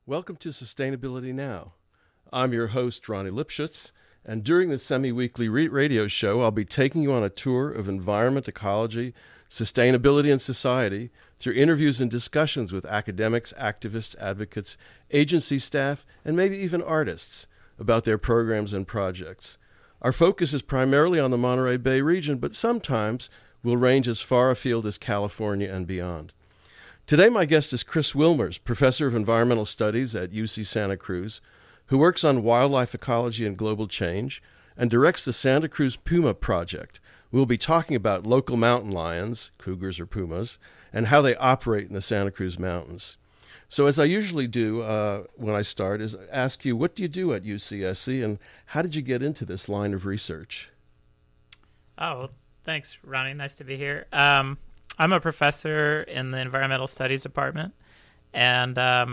Welcome to Sustainability Now. I'm your host, Ronnie Lipschutz, and during this semi-weekly radio show, I'll be taking you on a tour of environment, ecology, sustainability, and society through interviews and discussions with academics, activists, advocates, agency staff, and maybe even artists about their programs and projects. Our focus is primarily on the Monterey Bay region, but sometimes we'll range as far afield as California and beyond. Today, my guest is Chris Wilmers, professor of environmental studies at UC Santa Cruz, who works on wildlife ecology and global change and directs the Santa Cruz Puma Project. We'll be talking about local mountain lions, cougars or pumas, and how they operate in the Santa Cruz Mountains. So as I usually do when I start, is ask you, what do you do at UCSC, and how did you get into this line of research? Oh, thanks, Ronnie. Nice to be here. I'm a professor in the environmental studies department, and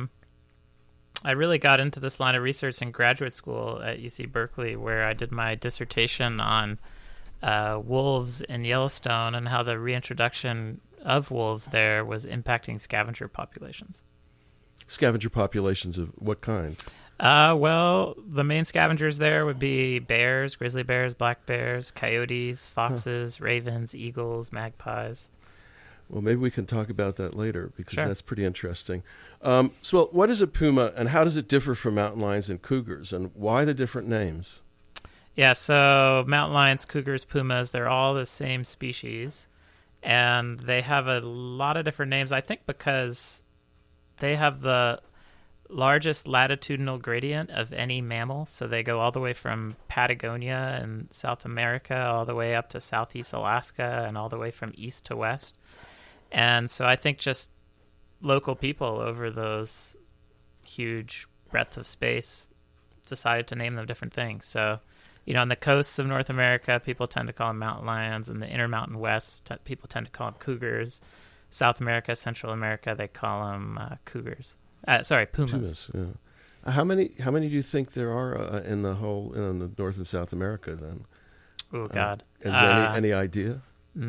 I really got into this line of research in graduate school at UC Berkeley, where I did my dissertation on wolves in Yellowstone and how the reintroduction of wolves there was impacting scavenger populations. Scavenger populations of what kind? Well, the main scavengers there would be bears, grizzly bears, black bears, coyotes, foxes, ravens, eagles, magpies. Well, maybe we can talk about that later, because Sure. That's pretty interesting. So what is a puma, and how does it differ from mountain lions and cougars, and why the different names? Yeah, so mountain lions, cougars, pumas, they're all the same species, and they have a lot of different names, I think because they have the largest latitudinal gradient of any mammal, so they go all the way from Patagonia in South America all the way up to Southeast Alaska and all the way from east to west. And so I think just local people over those huge breadth of space decided to name them different things. So, on the coasts of North America, people tend to call them mountain lions. In the Intermountain West, people tend to call them cougars. South America, Central America, they call them pumas. Pumas, yeah. How many do you think there are in the North and South America then? Oh, God. Is there any idea?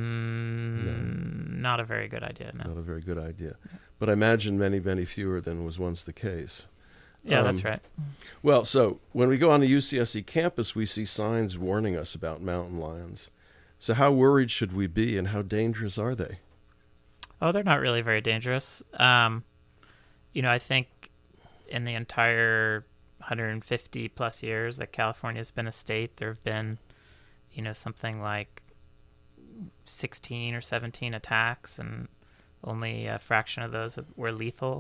Not a very good idea, no. Not a very good idea. But I imagine many, many fewer than was once the case. Yeah, that's right. Well, so when we go on the UCSC campus, we see signs warning us about mountain lions. So how worried should we be, and how dangerous are they? Oh, they're not really very dangerous. I think in the entire 150 plus years that California's been a state, there have been, something like 16 or 17 attacks, and only a fraction of those were lethal.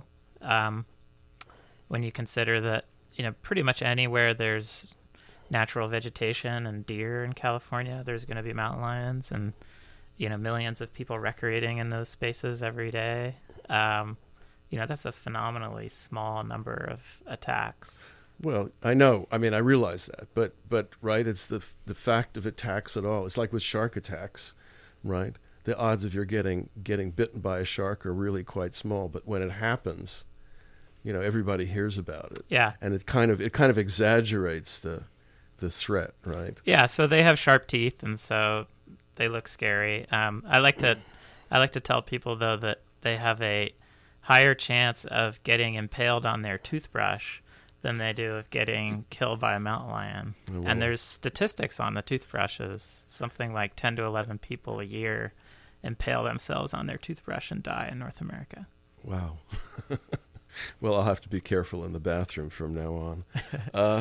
When you consider that, pretty much anywhere there's natural vegetation and deer in California, there's going to be mountain lions, and, millions of people recreating in those spaces every day. That's a phenomenally small number of attacks. Well, I know. I mean, I realize that, but right, it's the fact of attacks at all. It's like with shark attacks, right? The odds of you're getting bitten by a shark are really quite small, but when it happens, everybody hears about it. Yeah, and it kind of exaggerates the threat, right? Yeah, so they have sharp teeth, and so they look scary. I like to tell people though that they have a higher chance of getting impaled on their toothbrush than they do of getting killed by a mountain lion. Oh, wow. And there's statistics on the toothbrushes. Something like 10 to 11 people a year impale themselves on their toothbrush and die in North America. Wow. Well, I'll have to be careful in the bathroom from now on.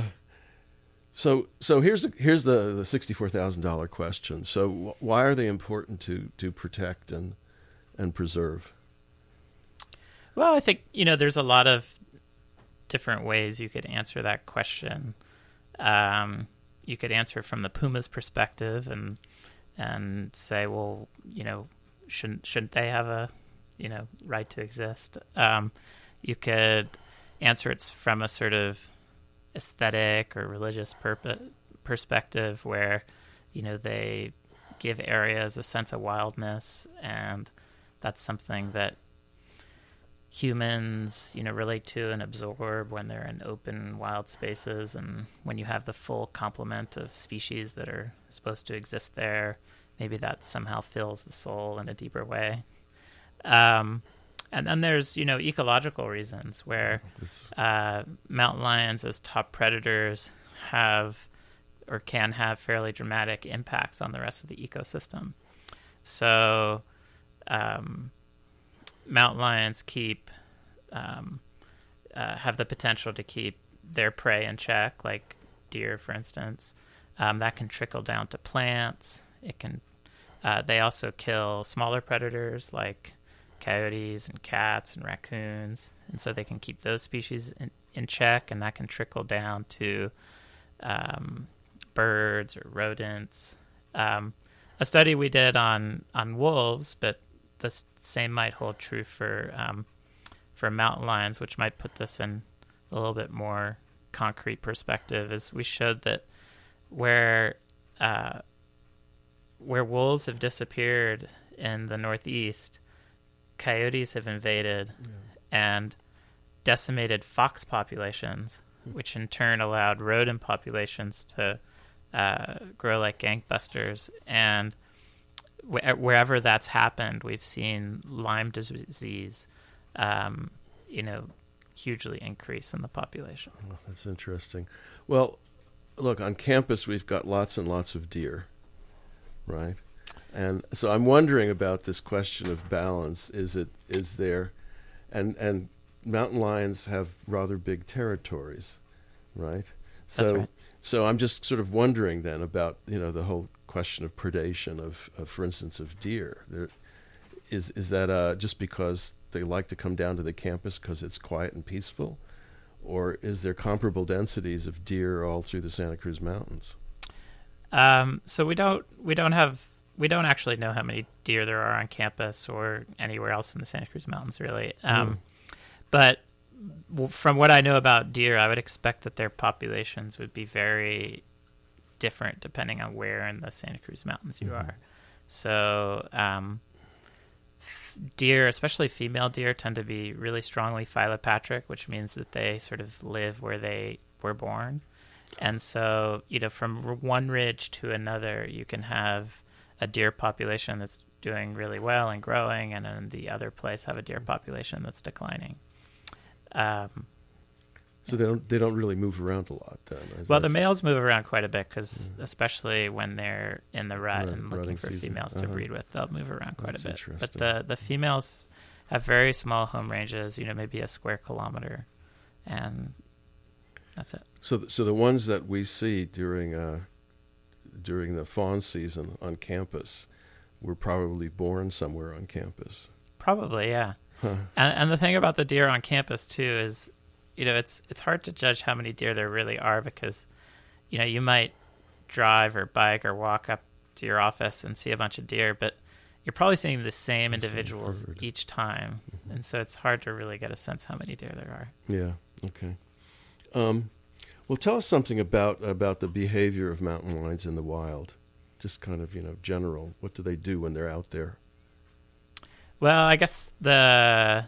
So here's the $64,000 question. So why are they important to protect and preserve? Well, I think, there's a lot of different ways you could answer that question. You could answer from the puma's perspective and say, well, shouldn't they have a, right to exist? You could answer it from a sort of aesthetic or religious perspective where, they give areas a sense of wildness, and that's something that humans, relate to and absorb when they're in open, wild spaces, and when you have the full complement of species that are supposed to exist there, maybe that somehow fills the soul in a deeper way. And then there's, ecological reasons where mountain lions as top predators have or can have fairly dramatic impacts on the rest of the ecosystem. So mountain lions have the potential to keep their prey in check, like deer, for instance. That can trickle down to plants. They also kill smaller predators like coyotes and cats and raccoons, and so they can keep those species in check, and that can trickle down to birds or rodents. A study we did on wolves, but the same might hold true for mountain lions, which might put this in a little bit more concrete perspective, is we showed that where wolves have disappeared in the Northeast, coyotes have invaded and decimated fox populations, which in turn allowed rodent populations to grow like gangbusters. And wherever that's happened, we've seen Lyme disease, hugely increase in the population. Oh, that's interesting. Well, look, on campus we've got lots and lots of deer, right? And so I'm wondering about this question of balance. Is there, and mountain lions have rather big territories, right? That's right. So I'm just sort of wondering then about, the whole question of predation of for instance, of deer. Is that just because they like to come down to the campus because it's quiet and peaceful, or is there comparable densities of deer all through the Santa Cruz Mountains? So we don't actually know how many deer there are on campus or anywhere else in the Santa Cruz Mountains, really. But from what I know about deer, I would expect that their populations would be very different depending on where in the Santa Cruz Mountains you are. So deer, especially female deer, tend to be really strongly philopatric, which means that they sort of live where they were born. And so, from one ridge to another, you can have a deer population that's doing really well and growing, and in the other place have a deer population that's declining. So they don't really move around a lot then. Well, the males move around quite a bit because, especially when they're in the rut and looking for females to breed with, they'll move around quite a bit. But the females have very small home ranges, maybe a square kilometer, and that's it. So the ones that we see during the fawn season on campus were probably born somewhere on campus. Probably, yeah. Huh. And the thing about the deer on campus too is, it's hard to judge how many deer there really are because, you might drive or bike or walk up to your office and see a bunch of deer, but you're probably seeing the same individuals each time, and so it's hard to really get a sense how many deer there are. Yeah. Okay. Well, tell us something about the behavior of mountain lions in the wild. Just kind of, general. What do they do when they're out there? Well, I guess the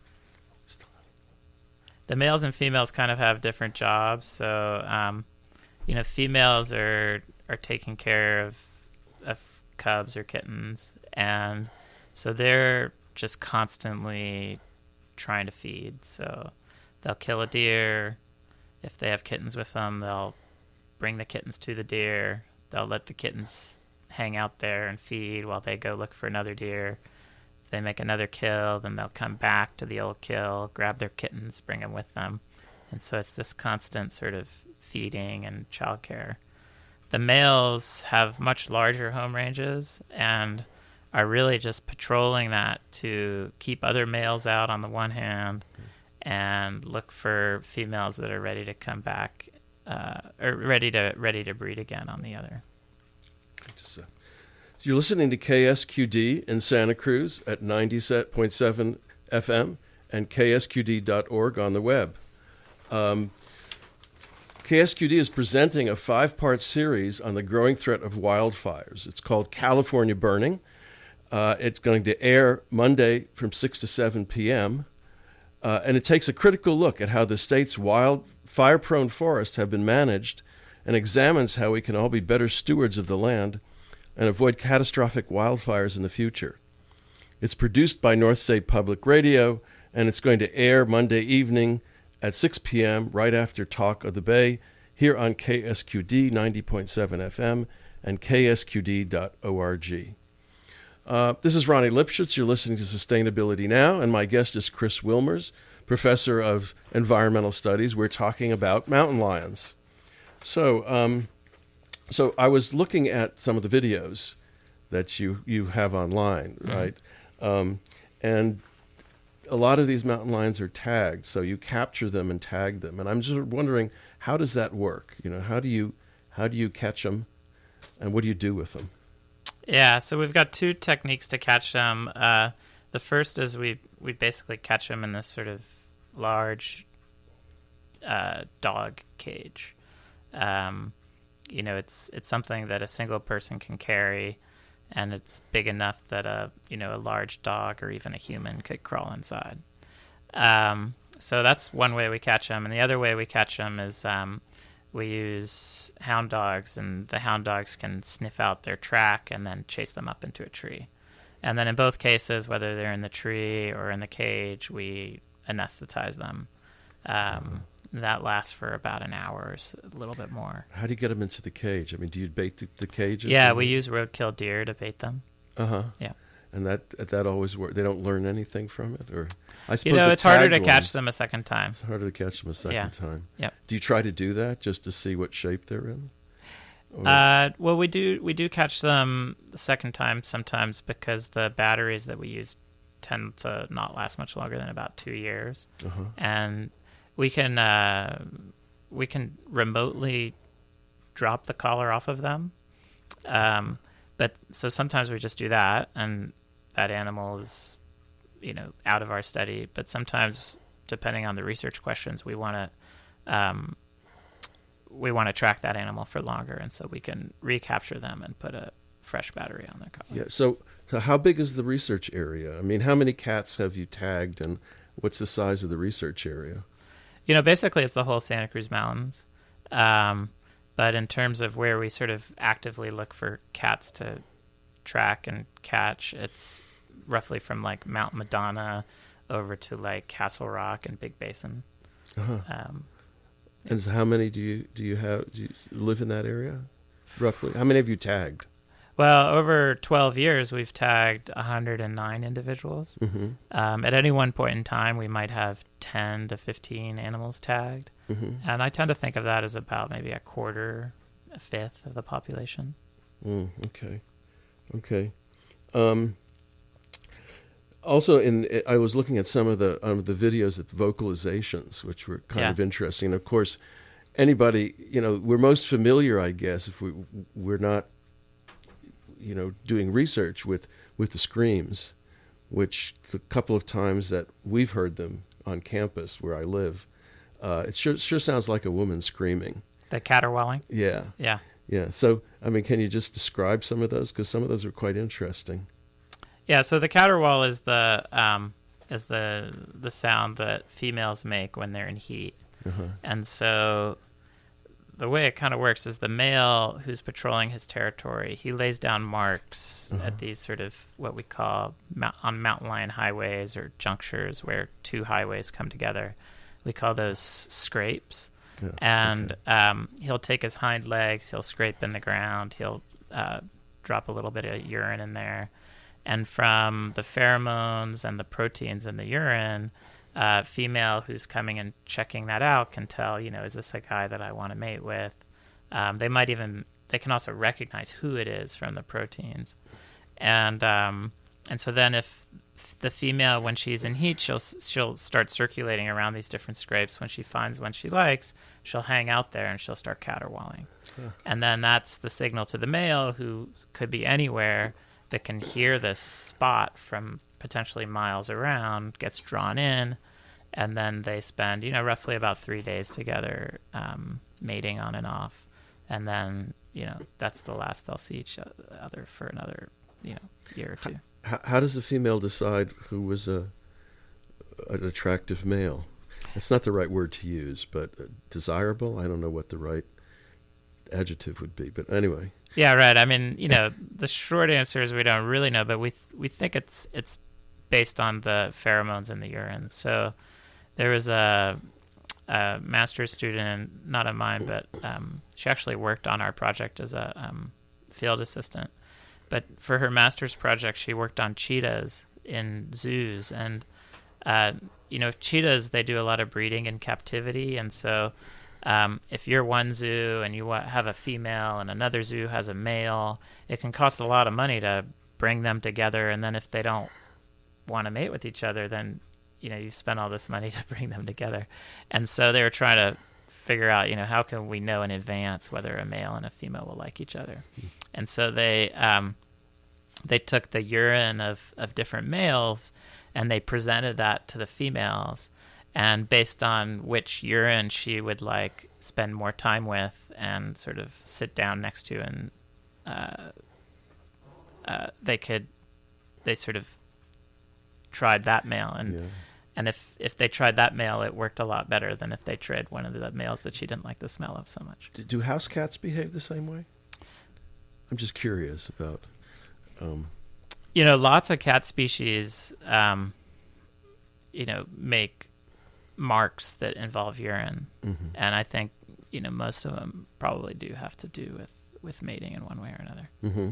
males and females kind of have different jobs. So, females are taking care of cubs or kittens, and so they're just constantly trying to feed. So they'll kill a deer. If they have kittens with them, they'll bring the kittens to the deer. They'll let the kittens hang out there and feed while they go look for another deer. If they make another kill, then they'll come back to the old kill, grab their kittens, bring them with them. And so it's this constant sort of feeding and childcare. The males have much larger home ranges and are really just patrolling that to keep other males out on the one hand and look for females that are ready to come back, or ready to breed again on the other. You're listening to KSQD in Santa Cruz at 90.7 FM and ksqd.org on the web. KSQD is presenting a 5-part series on the growing threat of wildfires. It's called California Burning. It's going to air Monday from 6 to 7 p.m., and it takes a critical look at how the state's wild, fire-prone forests have been managed and examines how we can all be better stewards of the land and avoid catastrophic wildfires in the future. It's produced by North State Public Radio, and it's going to air Monday evening at 6 p.m. right after Talk of the Bay here on KSQD 90.7 FM and ksqd.org. This is Ronnie Lipschutz. You're listening to Sustainability Now, and my guest is Chris Wilmers, professor of environmental studies. We're talking about mountain lions. So I was looking at some of the videos that you have online, right? And a lot of these mountain lions are tagged, so you capture them and tag them. And I'm just wondering, how does that work? How do you catch them, and what do you do with them? Yeah, so we've got two techniques to catch them. The first is we basically catch them in this sort of large dog cage. It's something that a single person can carry, and it's big enough that a large dog or even a human could crawl inside. So that's one way we catch them, and the other way we catch them is we use hound dogs, and the hound dogs can sniff out their track and then chase them up into a tree. And then in both cases, whether they're in the tree or in the cage, we anesthetize them. That lasts for about an hour or a little bit more. How do you get them into the cage? I mean, do you bait the cages? Yeah, we use roadkill deer to bait them. Yeah. And that always works. They don't learn anything from it, or I suppose it's harder to catch them a second time. It's harder to catch them a second time. Yeah. Do you try to do that just to see what shape they're in? Well, we do catch them the second time sometimes because the batteries that we use tend to not last much longer than about 2 years, and we can remotely drop the collar off of them. But so sometimes we just do that, and that animal is, out of our study. But sometimes, depending on the research questions, we want to track that animal for longer, and so we can recapture them and put a fresh battery on their collar. Yeah. So how big is the research area? I mean, how many cats have you tagged, and what's the size of the research area? Basically it's the whole Santa Cruz Mountains. But in terms of where we sort of actively look for cats to track and catch, it's roughly from like Mount Madonna over to like Castle Rock and Big Basin. And so how many do you have? Do you live in that area? Roughly, how many have you tagged? Well, over 12 years, we've tagged 109 individuals. At any one point in time, we might have 10 to 15 animals tagged. And I tend to think of that as about maybe a fifth of the population. Okay. Also, I was looking at some of the videos at vocalizations, which were kind of interesting. Of course, anybody, we're most familiar, I guess, if we're not, doing research with the screams, which the couple of times that we've heard them on campus where I live, it sure sounds like a woman screaming. The caterwauling? Yeah. So, I mean, can you just describe some of those? Because some of those are quite interesting. Yeah. So the caterwaul is the sound that females make when they're in heat, and so the way it kind of works is the male who's patrolling his territory, he lays down marks at these sort of what we call on mountain lion highways or junctures where two highways come together. We call those scrapes. And he'll take his hind legs, he'll scrape in the ground, he'll drop a little bit of urine in there. And from the pheromones and the proteins in the urine, female who's coming and checking that out can tell, is this a guy that I want to mate with? They can also recognize who it is from the proteins. And so then if the female, when she's in heat, she'll start circulating around these different scrapes. When she finds one she likes, she'll hang out there and she'll start caterwauling. And then that's the signal to the male, who could be anywhere, that can hear this spot from potentially miles around, gets drawn in, and then they spend, roughly about 3 days together, mating on and off. And then, that's the last they'll see each other for another, year or two. How does the female decide who was an attractive male? It's not the right word to use, but desirable? I don't know what the right adjective would be, but anyway. Yeah, right. I mean, the short answer is we don't really know, but we think it's based on the pheromones in the urine. So there was a master's student, not of mine, but she actually worked on our project as a field assistant. But for her master's project, she worked on cheetahs in zoos. And, cheetahs, they do a lot of breeding in captivity. And so if you're one zoo and you have a female and another zoo has a male, it can cost a lot of money to bring them together. And then if they don't want to mate with each other, then you spend all this money to bring them together. And so they were trying to figure out, how can we know in advance whether a male and a female will like each other. And so they took the urine of different males and they presented that to the females. And based on which urine she would spend more time with and sort of sit down next to, and they sort of tried that male, and if they tried that male, it worked a lot better than if they tried one of the males that she didn't like the smell of so much. Do house cats behave the same way? I'm just curious about. Lots of cat species, make marks that involve urine, and I think most of them probably do have to do with mating in one way or another.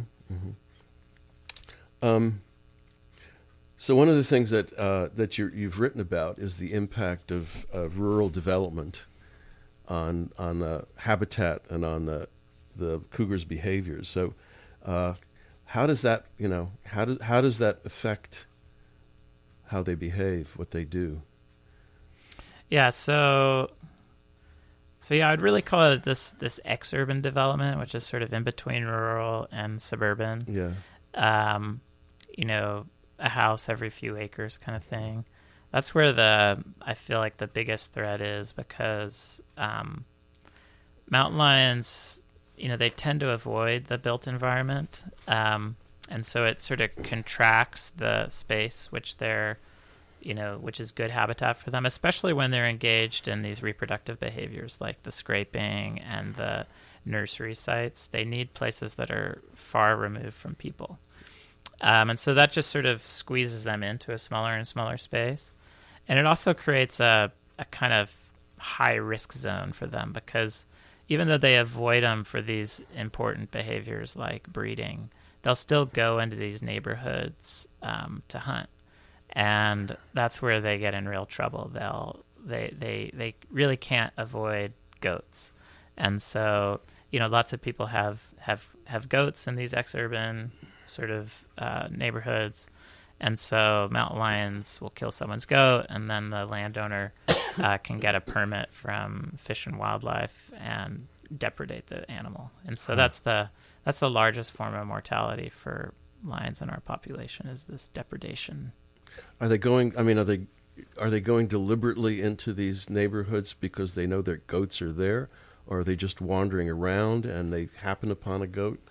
So one of the things that you've written about is the impact of rural development on habitat and on the cougar's behaviors. So how does that how does that affect how they behave, what they do? Yeah, so I'd really call it this exurban development, which is sort of in between rural and suburban. Yeah. A house every few acres kind of thing. That's where I feel like the biggest threat is, because mountain lions, they tend to avoid the built environment. And so it sort of contracts the space which which is good habitat for them, especially when they're engaged in these reproductive behaviors like the scraping and the nursery sites. They need places that are far removed from people. And so that just sort of squeezes them into a smaller and smaller space. And it also creates a kind of high-risk zone for them, because even though they avoid them for these important behaviors like breeding, they'll still go into these neighborhoods to hunt. And that's where they get in real trouble. They really can't avoid goats. And so, lots of people have goats in these exurban sort of neighborhoods, and so mountain lions will kill someone's goat, and then the landowner can get a permit from Fish and Wildlife and depredate the animal. And so that's the largest form of mortality for lions in our population, is this depredation. Are they going deliberately into these neighborhoods because they know their goats are there, or are they just wandering around and they happen upon a goat?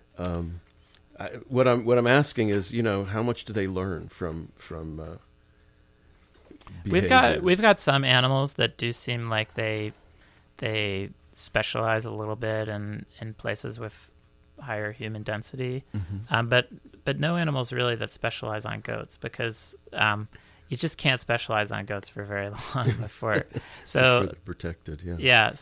What I'm asking is, how much do they learn from behaviors? We've got some animals that do seem like they specialize a little bit in places with higher human density, but no animals really that specialize on goats, because you just can't specialize on goats for very long before. So before protected, yeah. Yeah,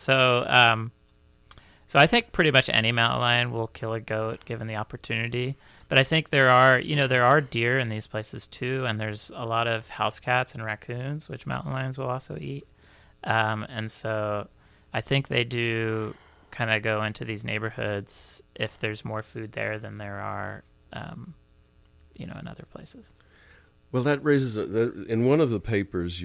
so I think pretty much any mountain lion will kill a goat given the opportunity. But I think there are deer in these places too, and there's a lot of house cats and raccoons, which mountain lions will also eat. And so I think they do kind of go into these neighborhoods if there's more food there than there are, in other places. Well, that raises in one of the papers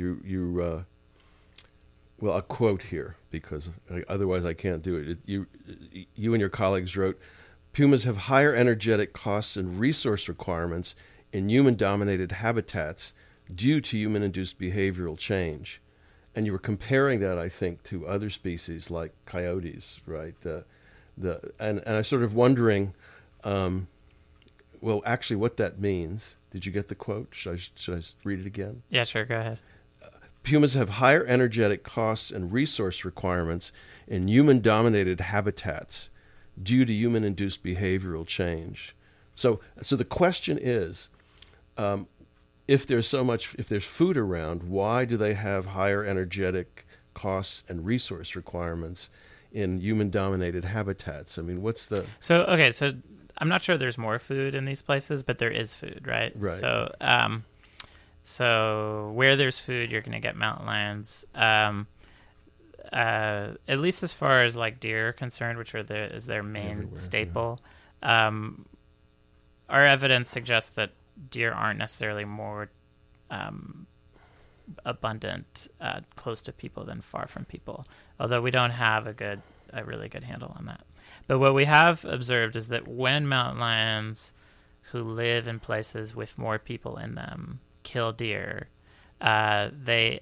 well, I'll quote here because otherwise I can't do it. You and your colleagues wrote, pumas have higher energetic costs and resource requirements in human-dominated habitats due to human-induced behavioral change. And you were comparing that, I think, to other species like coyotes, right? And I'm sort of wondering, well, actually what that means. Did you get the quote? Should I read it again? Yeah, sure, go ahead. Pumas have higher energetic costs and resource requirements in human-dominated habitats due to human-induced behavioral change. So the question is, if there's food around, why do they have higher energetic costs and resource requirements in human-dominated habitats? I mean, what's the... So I'm not sure there's more food in these places, but there is food, right? Right. So where there's food, you're going to get mountain lions. At least as far as like deer are concerned, which is their main Everywhere, staple. Our evidence suggests that deer aren't necessarily more abundant close to people than far from people, although we don't have a really good handle on that. But what we have observed is that when mountain lions who live in places with more people in them kill deer, they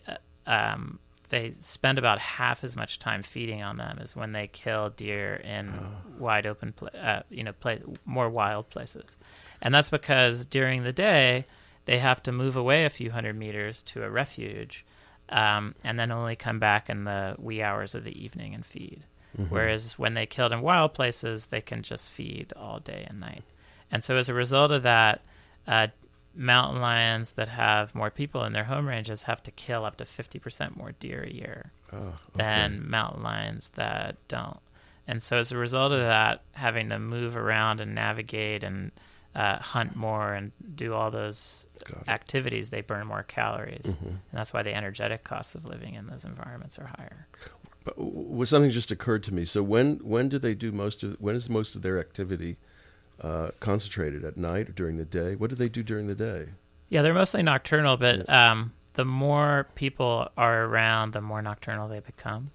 spend about half as much time feeding on them as when they kill deer in wide open, more wild places. And that's because during the day, they have to move away a few hundred meters to a refuge, and then only come back in the wee hours of the evening and feed. Mm-hmm. Whereas when they killed in wild places, they can just feed all day and night. And so as a result of that, mountain lions that have more people in their home ranges have to kill up to 50% more deer a year than mountain lions that don't. And so as a result of that, having to move around and navigate and hunt more and do all those activities, they burn more calories. Mm-hmm. And that's why the energetic costs of living in those environments are higher. But something just occurred to me. So when do they do when is most of their activity concentrated, at night or during the day? What do they do during the day? Yeah, they're mostly nocturnal, but the more people are around, the more nocturnal they become.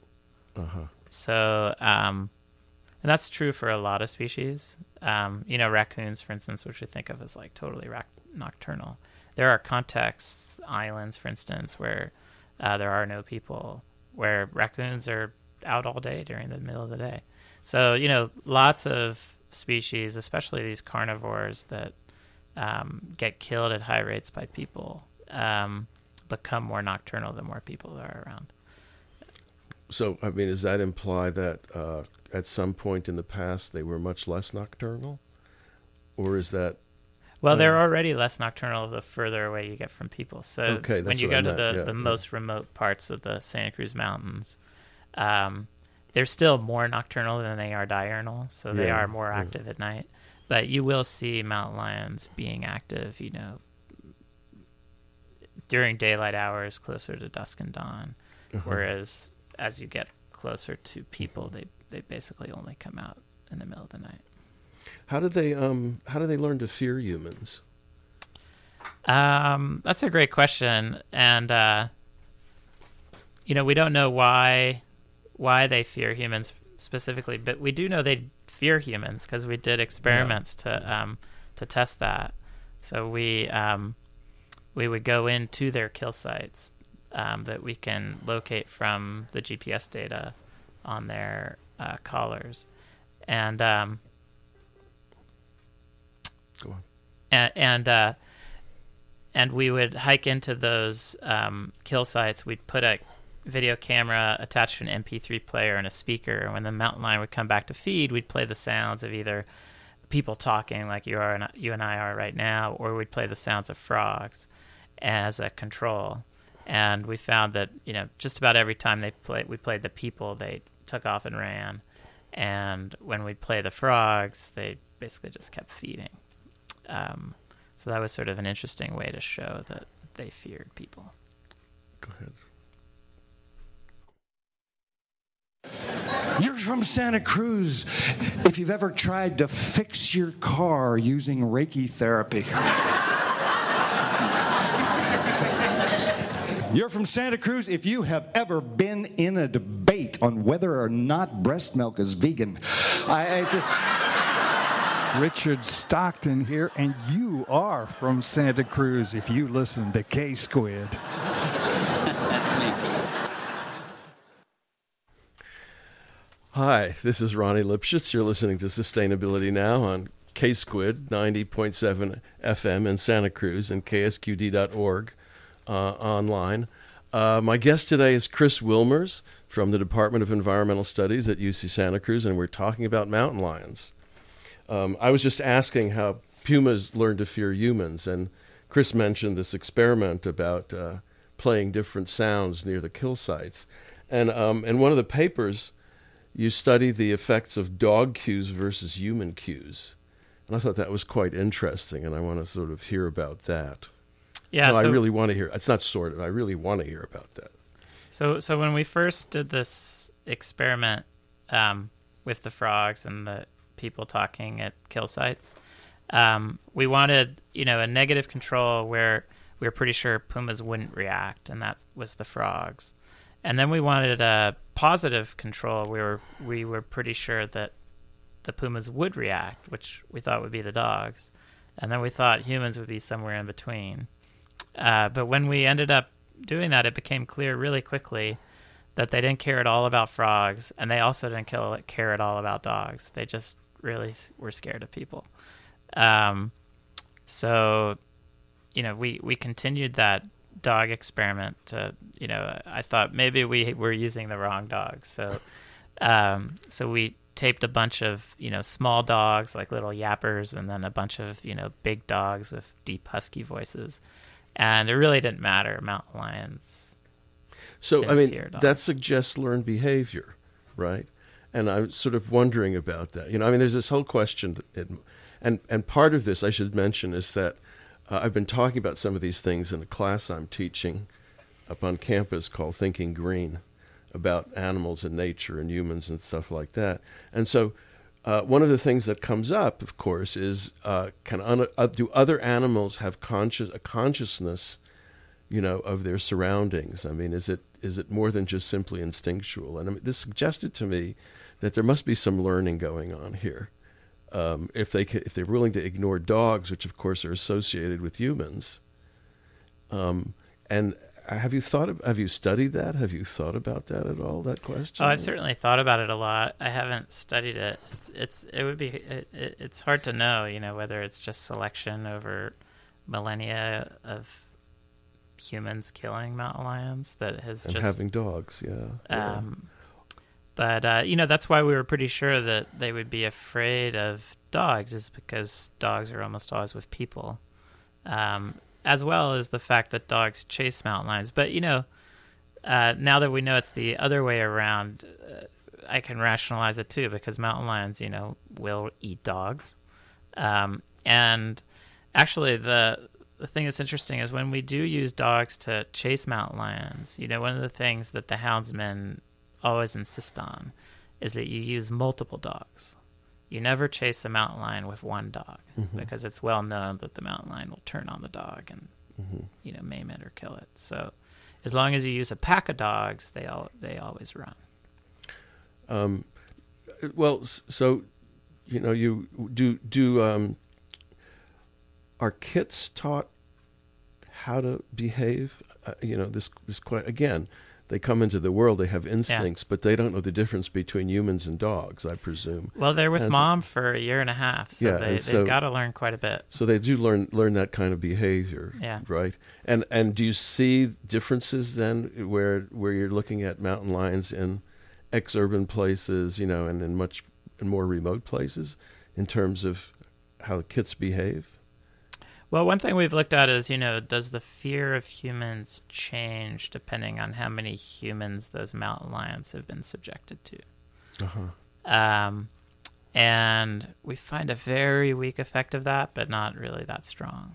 So, and that's true for a lot of species. Raccoons, for instance, which we think of as like totally nocturnal. There are contexts, islands, for instance, where there are no people, where raccoons are out all day during the middle of the day. So, lots of species, especially these carnivores that get killed at high rates by people, become more nocturnal the more people are around. So, I mean, does that imply that at some point in the past they were much less nocturnal? Or is that... Well, they're already less nocturnal the further away you get from people. So when you go to the most remote parts of the Santa Cruz Mountains, they're still more nocturnal than they are diurnal, so they are more active at night. But you will see mountain lions being active, during daylight hours closer to dusk and dawn, whereas as you get closer to people, they basically only come out in the middle of the night. How do they learn to fear humans? That's a great question, and we don't know why they fear humans specifically, but we do know they fear humans because we did experiments to test that. So we would go into their kill sites that we can locate from the GPS data on their collars, and go on. And we would hike into those kill sites. We'd put a video camera attached to an MP3 player and a speaker. And when the mountain lion would come back to feed, we'd play the sounds of either people talking like you and I are right now, or we'd play the sounds of frogs as a control. And we found that just about every time we played the people, they took off and ran. And when we'd play the frogs, they basically just kept feeding. So that was sort of an interesting way to show that they feared people. Go ahead. You're from Santa Cruz. If you've ever tried to fix your car using Reiki therapy. You're from Santa Cruz. If you have ever been in a debate on whether or not breast milk is vegan. Richard Stockton here, and you are from Santa Cruz if you listen to K-Squid. That's me. Hi, this is Ronnie Lipschitz. You're listening to Sustainability Now on K-Squid 90.7 FM in Santa Cruz and ksqd.org online. My guest today is Chris Wilmers from the Department of Environmental Studies at UC Santa Cruz, and we're talking about mountain lions. I was just asking how pumas learn to fear humans, and Chris mentioned this experiment about playing different sounds near the kill sites. And in one of the papers, you study the effects of dog cues versus human cues. And I thought that was quite interesting, and I want to sort of hear about that. Yeah, I really want to hear. It's not sort of. I really want to hear about that. So when we first did this experiment with the frogs and the people talking at kill sites, we wanted, a negative control where we were pretty sure pumas wouldn't react, and that was the frogs. And then we wanted a positive control where we were pretty sure that the pumas would react, which we thought would be the dogs. And then we thought humans would be somewhere in between. But when we ended up doing that, it became clear really quickly that they didn't care at all about frogs, and they also didn't care at all about dogs. They just really were scared of people. So, we continued that dog experiment to, I thought maybe we were using the wrong dogs. So we taped a bunch of, small dogs like little yappers, and then a bunch of, big dogs with deep husky voices. And it really didn't matter. Mountain lions. So, that suggests learned behavior, right? And I'm sort of wondering about that. There's this whole question, and part of this, I should mention, is that I've been talking about some of these things in a class I'm teaching up on campus called Thinking Green, about animals and nature and humans and stuff like that. And so one of the things that comes up, of course, is do other animals have a consciousness, of their surroundings? Is it more than just simply instinctual? And this suggested to me that there must be some learning going on here. If they're willing to ignore dogs, which of course are associated with humans. And have you studied that? Have you thought about that at all? That question? Oh, I've certainly thought about it a lot. I haven't studied it. It's hard to know, whether it's just selection over millennia of humans killing mountain lions that has and having dogs. Yeah. But that's why we were pretty sure that they would be afraid of dogs, is because dogs are almost always with people. As well as the fact that dogs chase mountain lions. But, now that we know it's the other way around, I can rationalize it too, because mountain lions, will eat dogs. And actually, the thing that's interesting is when we do use dogs to chase mountain lions, one of the things that the houndsmen always insist on is that you use multiple dogs. You never chase a mountain lion with one dog, because it's well known that the mountain lion will turn on the dog and maim it or kill it. So as long as you use a pack of dogs, they always run. Well, so you do are kits taught how to behave? This again. They come into the world, they have instincts, but they don't know the difference between humans and dogs, I presume. Well, they're with mom for a year and a half, so they've got to learn quite a bit. So they do learn that kind of behavior, right? And do you see differences then where you're looking at mountain lions in ex-urban places, and in more remote places in terms of how the kits behave? Well, one thing we've looked at is, does the fear of humans change depending on how many humans those mountain lions have been subjected to? And we find a very weak effect of that, but not really that strong.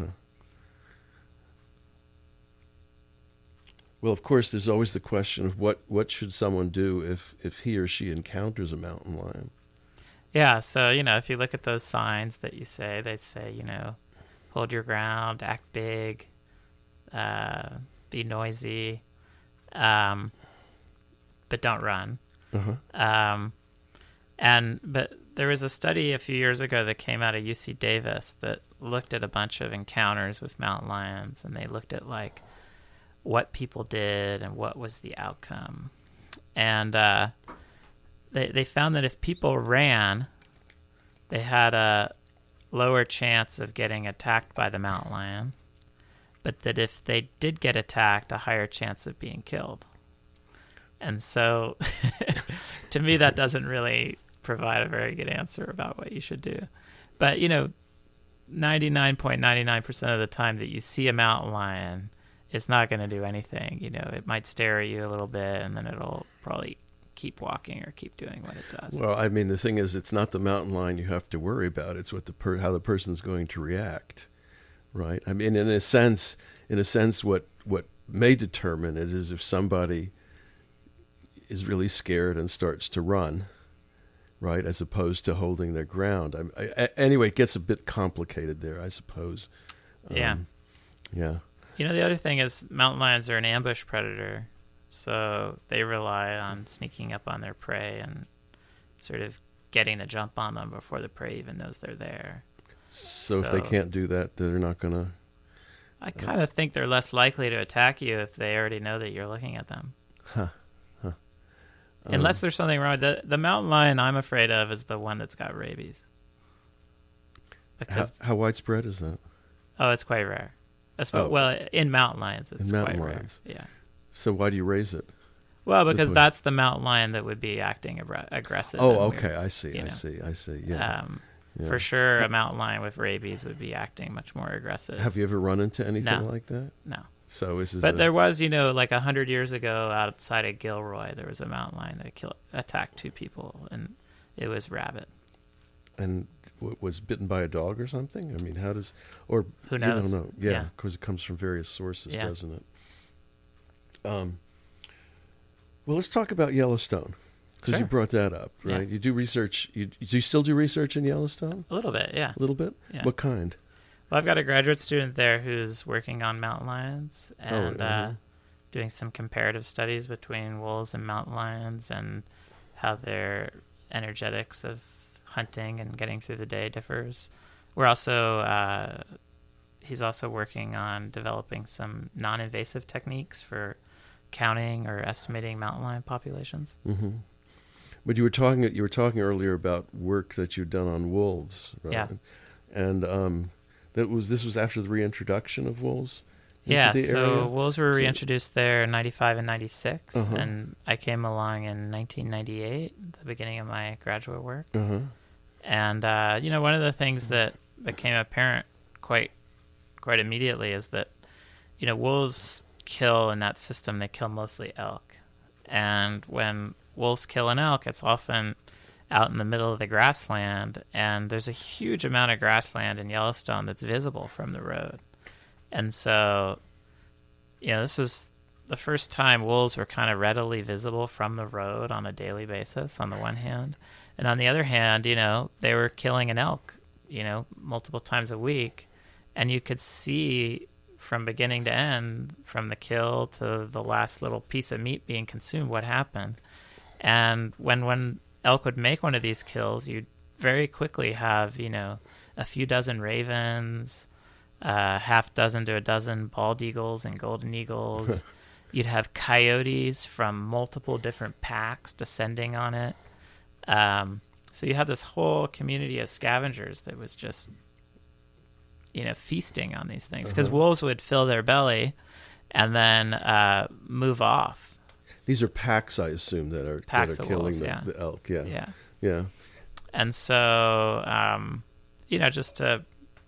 Well, of course, there's always the question of what should someone do if he or she encounters a mountain lion? Yeah, so, if you look at those signs that they say, hold your ground, act big, be noisy, but don't run. But there was a study a few years ago that came out of UC Davis that looked at a bunch of encounters with mountain lions, and they looked at what people did and what was the outcome. And they found that if people ran, they had a lower chance of getting attacked by the mountain lion, but that if they did get attacked, a higher chance of being killed. And so to me, that doesn't really provide a very good answer about what you should do. But, 99.99% of the time that you see a mountain lion, it's not going to do anything. It might stare at you a little bit, and then it'll probably keep walking or keep doing what it does. Well, I mean, the thing is, it's not the mountain lion you have to worry about. It's what how the person's going to react, right? I mean, in a sense, what may determine it is if somebody is really scared and starts to run, right, as opposed to holding their ground. Anyway, it gets a bit complicated there, I suppose. Yeah. Yeah. The other thing is mountain lions are an ambush predator, so they rely on sneaking up on their prey and sort of getting the jump on them before the prey even knows they're there. So if they can't do that, they're not going to... I kind of think they're less likely to attack you if they already know that you're looking at them. Unless there's something wrong. The mountain lion I'm afraid of is the one that's got rabies. Because how widespread is that? Oh, it's quite rare. Well, in mountain lions, it's quite rare. Yeah. So why do you raise it? Well, because that's the mountain lion that would be acting aggressive. Oh, okay. I see. Yeah. For sure, a mountain lion with rabies would be acting much more aggressive. Have you ever run into anything like that? No. So there was, like 100 years ago outside of Gilroy, there was a mountain lion that attacked 2 people, and it was rabid. And was bitten by a dog or something? I mean, how does... Or who knows? You don't know. Yeah, because it comes from various sources, doesn't it? Well, let's talk about Yellowstone, because you brought that up, right? Yeah. You do research. Do you still do research in Yellowstone? A little bit, yeah. A little bit? Yeah. What kind? Well, I've got a graduate student there who's working on mountain lions and doing some comparative studies between wolves and mountain lions and how their energetics of hunting and getting through the day differs. We're also he's also working on developing some non-invasive techniques for counting or estimating mountain lion populations. Mm-hmm. But you were talking earlier about work that you'd done on wolves, right? Yeah. And this was after the reintroduction of wolves into the area? So wolves were reintroduced there in 95 and 96, and I came along in 1998, the beginning of my graduate work. And one of the things that became apparent quite immediately is that wolves kill in that system. They kill mostly elk, and when wolves kill an elk, it's often out in the middle of the grassland, and there's a huge amount of grassland in Yellowstone that's visible from the road. And so, this was the first time wolves were kind of readily visible from the road on a daily basis, on the one hand. And on the other hand, they were killing an elk, multiple times a week. And you could see from beginning to end, from the kill to the last little piece of meat being consumed, what happened. And when elk would make one of these kills, you'd very quickly have, a few dozen ravens, half dozen to a dozen bald eagles and golden eagles. You'd have coyotes from multiple different packs descending on it. So you had this whole community of scavengers that was just, feasting on these things. Because wolves would fill their belly and then move off. These are packs, I assume, that are killing wolves, the elk. Yeah. And so, just to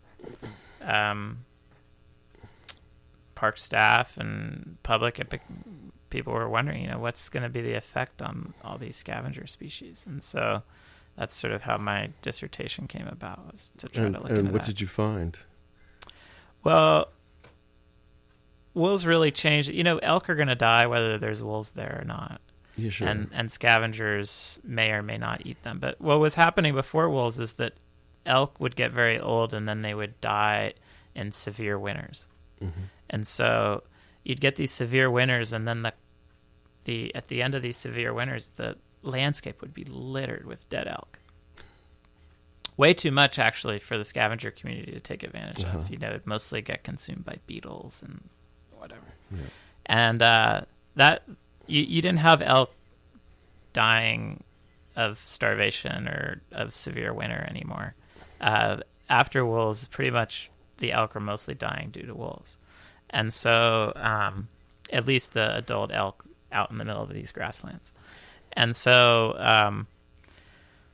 park staff and public, people were wondering, what's going to be the effect on all these scavenger species. And so that's sort of how my dissertation came about, was to try to look into that. And what did you find? Well, wolves really changed. Elk are going to die whether there's wolves there or not. Yeah, sure. And scavengers may or may not eat them. But what was happening before wolves is that elk would get very old and then they would die in severe winters. Mm-hmm. And so you'd get these severe winters, and then at the end of these severe winters, the landscape would be littered with dead elk. Way too much, actually, for the scavenger community to take advantage of. It'd mostly get consumed by beetles and whatever. Yeah. And that you didn't have elk dying of starvation or of severe winter anymore. After wolves, pretty much the elk are mostly dying due to wolves. And so at least the adult elk out in the middle of these grasslands. And so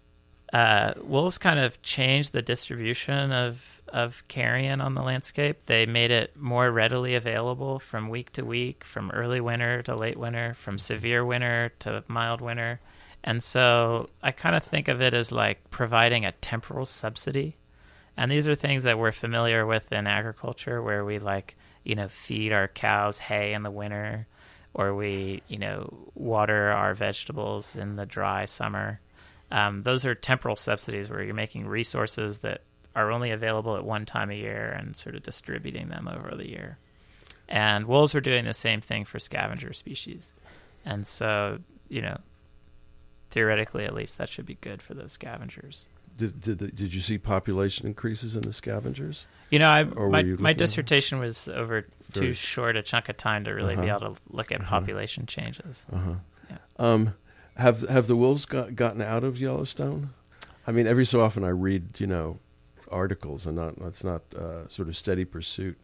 wolves kind of changed the distribution of carrion on the landscape. They made it more readily available from week to week, from early winter to late winter, from severe winter to mild winter. And so I kind of think of it as like providing a temporal subsidy. And these are things that we're familiar with in agriculture, where we feed our cows hay in the winter, or we, water our vegetables in the dry summer. Those are temporal subsidies where you're making resources that are only available at one time a year and sort of distributing them over the year. And wolves are doing the same thing for scavenger species. And so, theoretically at least, that should be good for those scavengers. Did you see population increases in the scavengers? My dissertation was over too short a chunk of time to really be able to look at population changes. Yeah. Have the wolves gotten out of Yellowstone? I mean, every so often I read, articles, and it's not sort of steady pursuit.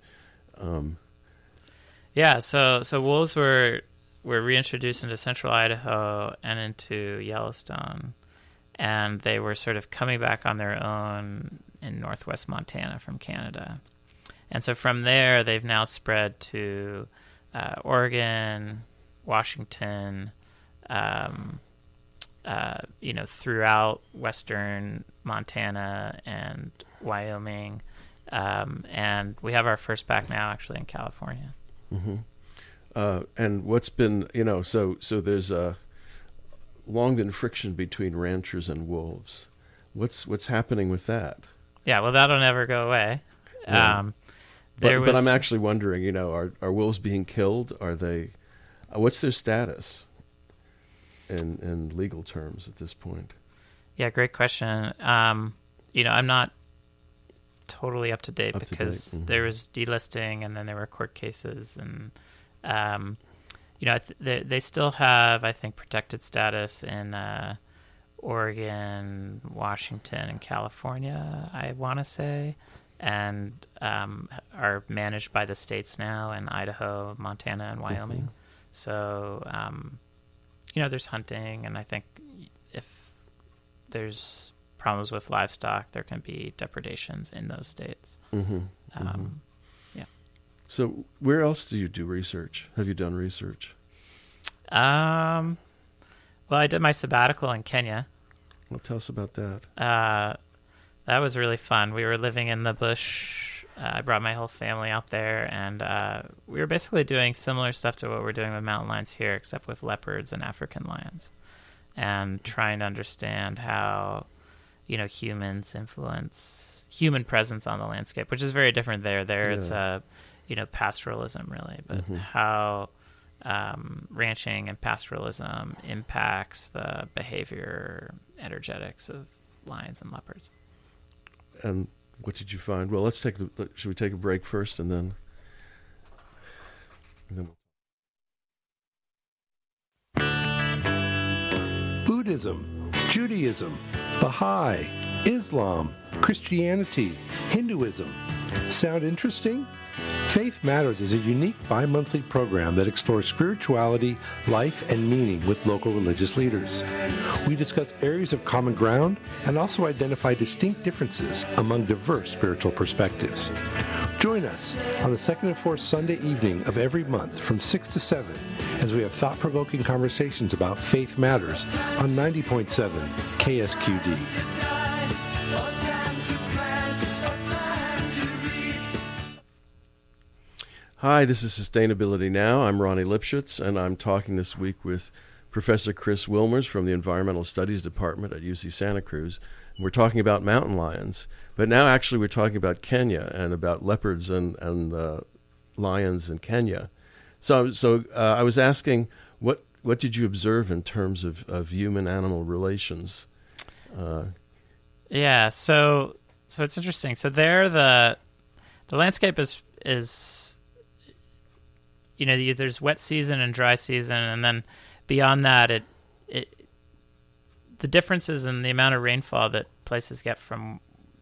So wolves were reintroduced into central Idaho and into Yellowstone, and they were sort of coming back on their own in northwest Montana from Canada. And so from there, they've now spread to Oregon, Washington, throughout western Montana and Wyoming. And we have our first pack now actually in California. Mm-hmm. And what's been, so there's long been friction between ranchers and wolves. What's happening with that? Yeah, well, that'll never go away. Yeah. But I'm actually wondering, are wolves being killed? Are they? What's their status in legal terms at this point? Yeah, great question. I'm not totally up to date because there was delisting and then there were court cases, and they still have, I think, protected status in Oregon, Washington, and California, I want to say, and are managed by the states now in Idaho, Montana, and Wyoming. Mm-hmm. So, there's hunting, and I think if there's problems with livestock, there can be depredations in those states. Mm-hmm. Yeah. So where else do you do research? Have you done research? Well, I did my sabbatical in Kenya. Well, tell us about that. That was really fun. We were living in the bush. I brought my whole family out there, and we were basically doing similar stuff to what we're doing with mountain lions here, except with leopards and African lions, and trying to understand how, humans influence human presence on the landscape, which is very different there. It's pastoralism, really, but how ranching and pastoralism impacts the behavior, energetics of lions and leopards. And what did you find? Well, should we take a break first and then Buddhism, Judaism, Baha'i, Islam, Christianity, Hinduism. Sound interesting? Faith Matters is a unique bi-monthly program that explores spirituality, life, and meaning with local religious leaders. We discuss areas of common ground and also identify distinct differences among diverse spiritual perspectives. Join us on the second and fourth Sunday evening of every month from 6 to 7 as we have thought-provoking conversations about Faith Matters on 90.7 KSQD. Hi, this is Sustainability Now. I'm Ronnie Lipschutz, and I'm talking this week with Professor Chris Wilmers from the Environmental Studies Department at UC Santa Cruz. We're talking about mountain lions, but now actually we're talking about Kenya and about leopards and lions in Kenya. So I was asking, what did you observe in terms of human-animal relations? So it's interesting. So there, the landscape is there's wet season and dry season, and then beyond that, the differences in the amount of rainfall that places get from,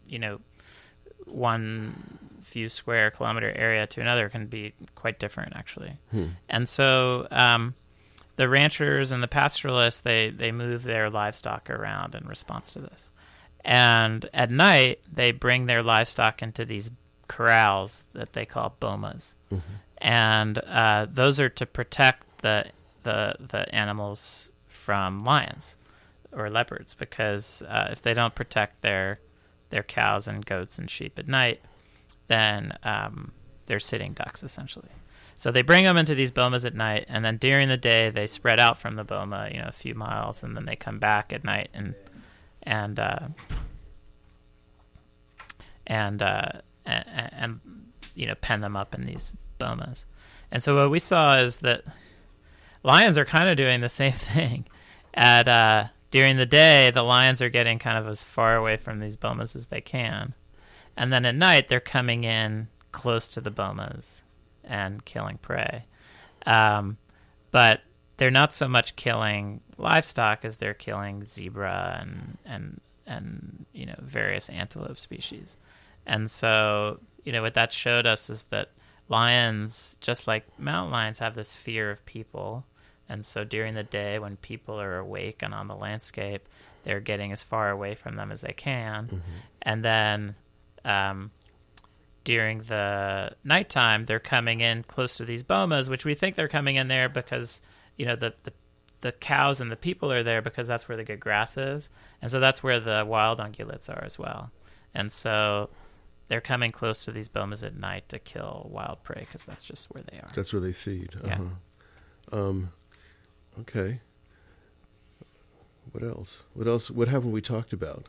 one few square kilometer area to another can be quite different, actually. And so the ranchers and the pastoralists, they move their livestock around in response to this. And at night, they bring their livestock into these corrals that they call bomas. And those are to protect the animals from lions or leopards, because if they don't protect their cows and goats and sheep at night, then they're sitting ducks, essentially. So they bring them into these bomas at night, and then during the day they spread out from the boma, a few miles, and then they come back at night and pen them up in these bomas. And so what we saw is that lions are kind of doing the same thing. During the day, the lions are getting kind of as far away from these bomas as they can. And then at night, they're coming in close to the bomas and killing prey. But they're not so much killing livestock as they're killing zebra and various antelope species. And so, what that showed us is that lions, just like mountain lions, have this fear of people. And so during the day, when people are awake and on the landscape, they're getting as far away from them as they can. And then during the nighttime, they're coming in close to these bomas, which we think they're coming in there because, the cows and the people are there because that's where the good grass is. And so that's where the wild ungulates are as well. And so they're coming close to these bomas at night to kill wild prey because that's just where they are. That's where they feed. Yeah. Okay. What else? What haven't we talked about?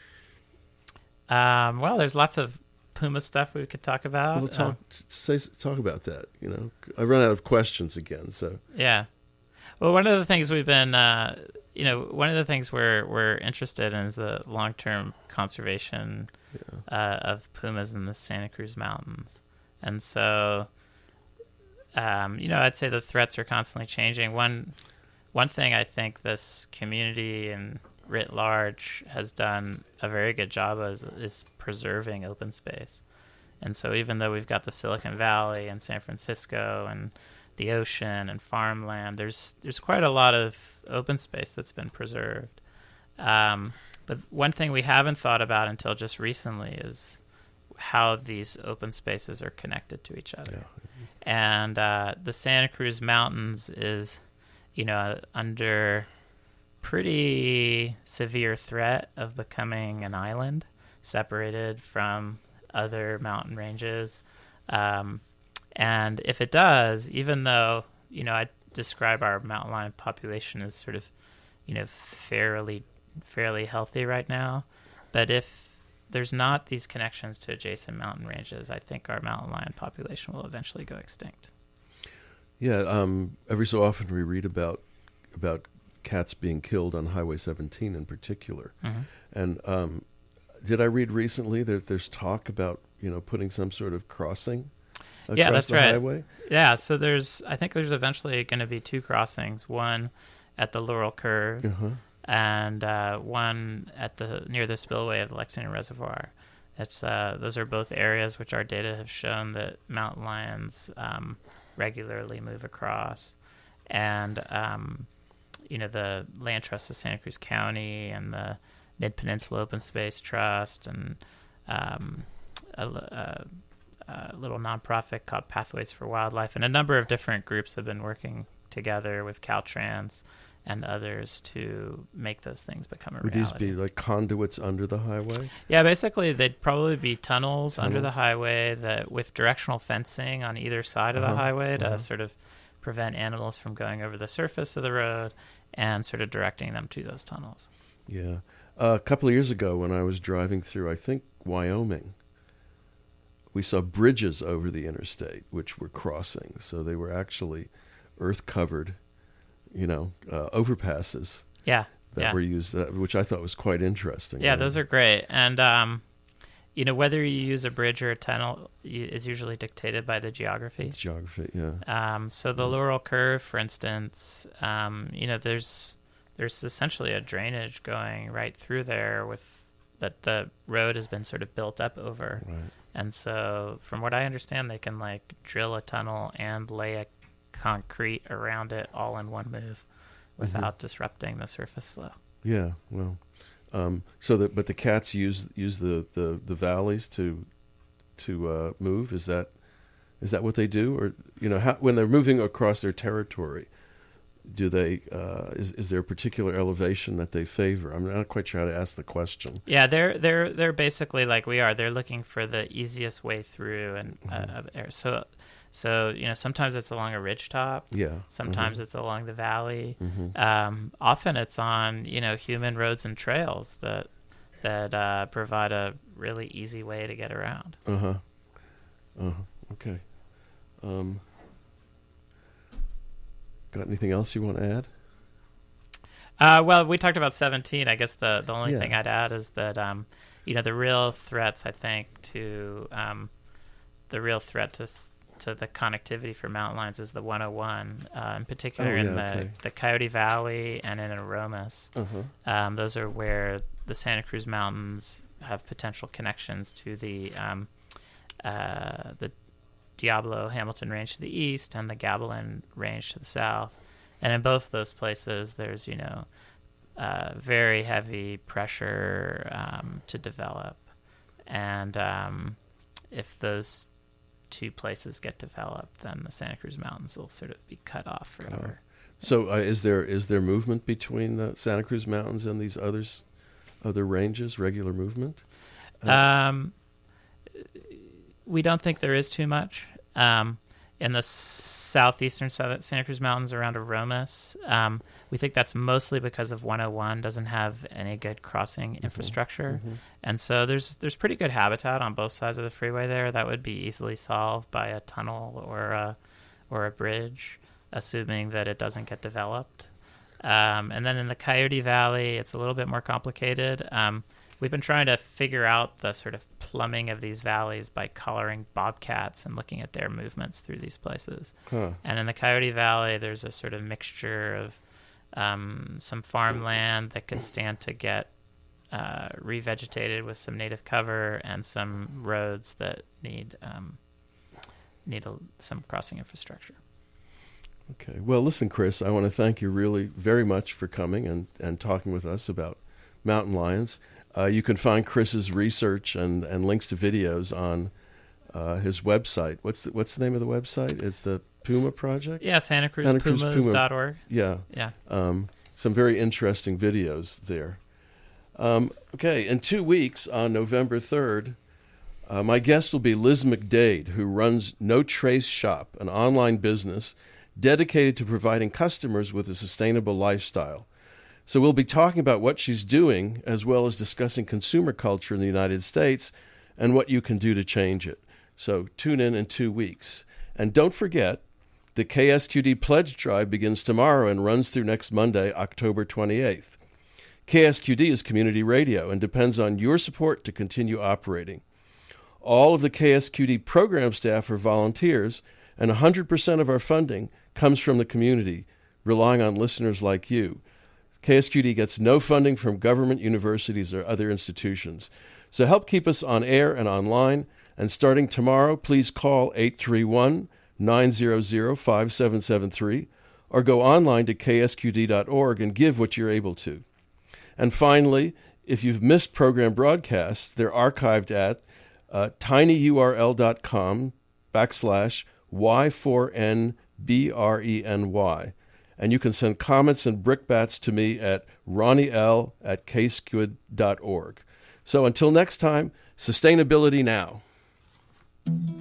Well, there's lots of puma stuff we could talk about. Well, talk about that. I've run out of questions again. So yeah. Well, one of the things we've been, one of the things we're interested in is the long-term conservation of pumas in the Santa Cruz Mountains, and so, I'd say the threats are constantly changing. One thing I think this community and writ large has done a very good job is preserving open space. And so even though we've got the Silicon Valley and San Francisco and the ocean and farmland, there's quite a lot of open space that's been preserved. But one thing we haven't thought about until just recently is how these open spaces are connected to each other. Yeah. And the Santa Cruz Mountains is, under pretty severe threat of becoming an island separated from other mountain ranges. And if it does, even though, I describe our mountain lion population as sort of, fairly healthy right now, but if there's not these connections to adjacent mountain ranges, I think our mountain lion population will eventually go extinct. Yeah, every so often we read about cats being killed on Highway 17 in particular. And did I read recently that there's talk about, putting some sort of crossing across the highway? Yeah, so I think there's eventually going to be two crossings, one at the Laurel Curve and one at near the spillway of the Lexington Reservoir. Those are both areas which our data have shown that mountain lions regularly move across. And the Land Trust of Santa Cruz County and the Mid-Peninsula Open Space Trust and a little nonprofit called Pathways for Wildlife, and a number of different groups have been working together with Caltrans and others to make those things become a reality. Would these be like conduits under the highway? Yeah, basically they'd probably be tunnels under the highway with directional fencing on either side of the highway to sort of prevent animals from going over the surface of the road and sort of directing them to those tunnels. Yeah. A couple of years ago when I was driving through, I think, Wyoming, we saw bridges over the interstate which were crossing. So they were actually earth-covered, overpasses that were used, which I thought was quite interesting. Yeah, those are great. And, whether you use a bridge or a tunnel is usually dictated by the geography. So the Laurel Curve, for instance, there's essentially a drainage going right through there that the road has been sort of built up over. Right. And so from what I understand, they can drill a tunnel and lay a concrete around it all in one move without disrupting the surface flow. Yeah, well, But the cats use the valleys to move. Is that what they do, or when they're moving across their territory, do they is there a particular elevation that they favor? I'm not quite sure how to ask the question. Yeah, they're basically like we are. They're looking for the easiest way through, and so sometimes it's along a ridge top. Yeah. Sometimes it's along the valley. Often it's on human roads and trails that provide a really easy way to get around. Okay. Got anything else you want to add? Well, we talked about 17. I guess the only thing I'd add is that the real threats, I think, to the connectivity for mountain lions is the 101, in particular in the Coyote Valley and in Aromas. Those are where the Santa Cruz Mountains have potential connections to the Diablo Hamilton Range to the east and the Gavilan Range to the south. And in both of those places, there's, very heavy pressure to develop. And if those two places get developed, then the Santa Cruz Mountains will sort of be cut off forever. So is there movement between the Santa Cruz Mountains and these other ranges, regular movement? We don't think there is too much. In the southeastern Santa Cruz Mountains around Aromas, we think that's mostly because of 101 doesn't have any good crossing infrastructure. And so there's pretty good habitat on both sides of the freeway there that would be easily solved by a tunnel or a bridge, assuming that it doesn't get developed. And then in the Coyote Valley, it's a little bit more complicated. We've been trying to figure out the sort of plumbing of these valleys by collaring bobcats and looking at their movements through these places. And in the Coyote Valley, there's a sort of mixture of some farmland that could stand to get revegetated with some native cover and some roads that need some crossing infrastructure. Okay. Well, listen, Chris, I want to thank you really very much for coming and talking with us about mountain lions. You can find Chris's research and links to videos on his website. What's the name of the website? It's the Puma Project? Yeah, SantaCruzPumas.org. Yeah. Some very interesting videos there. Okay, in 2 weeks, on November 3rd, my guest will be Liz McDade, who runs No Trace Shop, an online business dedicated to providing customers with a sustainable lifestyle. So we'll be talking about what she's doing, as well as discussing consumer culture in the United States and what you can do to change it. So tune in 2 weeks. And don't forget, the KSQD Pledge Drive begins tomorrow and runs through next Monday, October 28th. KSQD is community radio and depends on your support to continue operating. All of the KSQD program staff are volunteers, and 100% of our funding comes from the community, relying on listeners like you. KSQD gets no funding from government, universities, or other institutions. So help keep us on air and online. And starting tomorrow, please call 831-900-5773 or go online to ksqd.org and give what you're able to. And finally, if you've missed program broadcasts, they're archived at tinyurl.com/Y4NBRENY. And you can send comments and brickbats to me at ronniel@ksqd.org. So until next time, sustainability now.